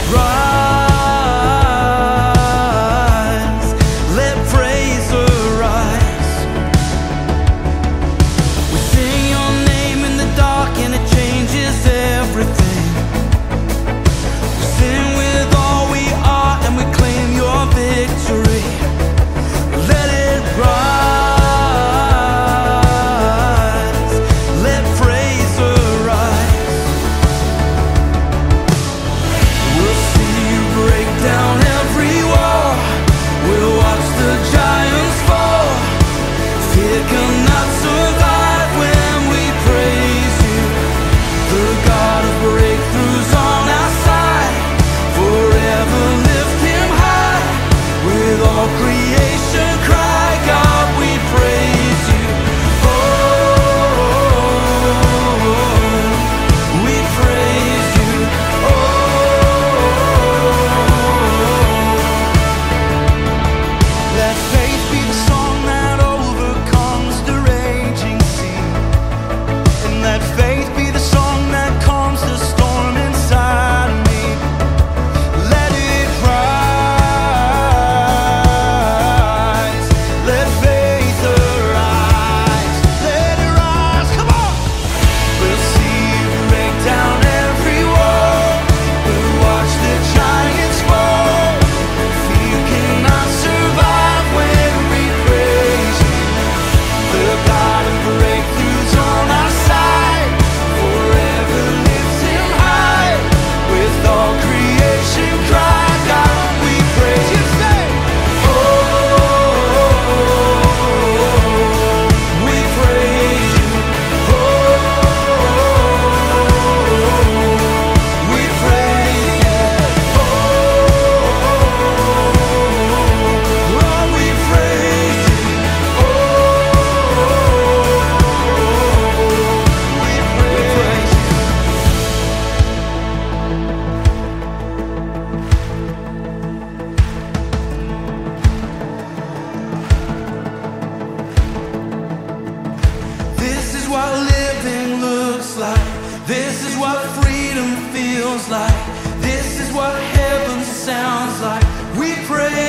rise, let praise arise. We sing your name in the dark and it changes everything. We sing with all we are and we claim your victory. Let it rise, let praise arise. We'll see you break down every wall. We'll watch the giants fall. Fear cannot survive when we praise you. The God of breakthroughs on our side. Forever lift him high. With all creation cry, God, we praise you. Oh, we praise you. Oh, let faith be the song that overcomes the raging sea. And let faith be the song that calms the storm inside of me. Let it rise, let faith arise, let it rise, come on! We'll see you break down every wall. We'll watch the giants fall. Fear cannot survive when we praise you. The God of breakthroughs on our side. Forever lift him high. With all creation cry, God, we praise you. Say, oh, we praise you. Oh, we praise you. Oh, Lord, we praise you. Oh, we praise you. This is what living looks like. This is what freedom feels like. This is what heaven sounds like. We pray.